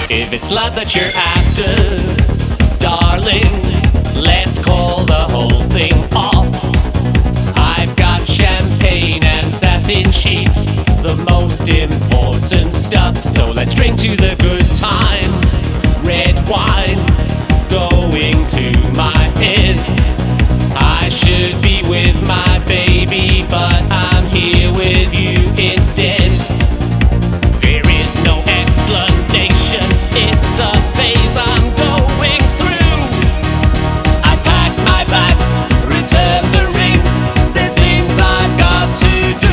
If it's love that you're after, darling, let's call the whole thing off. I've got champagne and satin sheets, the most important stuff. So let's drink to the good times. Red wine going to my head. I should be with my baby, but I'm here with you instead. There is no explanation, it's a phase I'm going through. I pack my bags, return the rings, there's things I've got to do.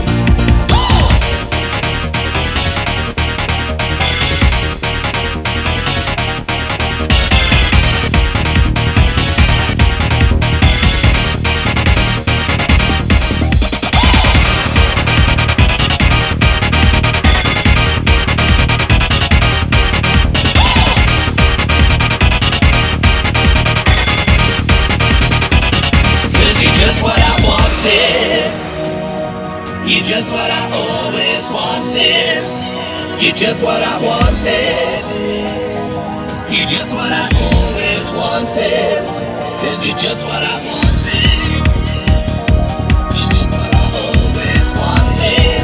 You're just what I always wanted. You're just what I wanted. You're just what I always wanted. 'Cause you're just what I wanted. You're just what I always wanted.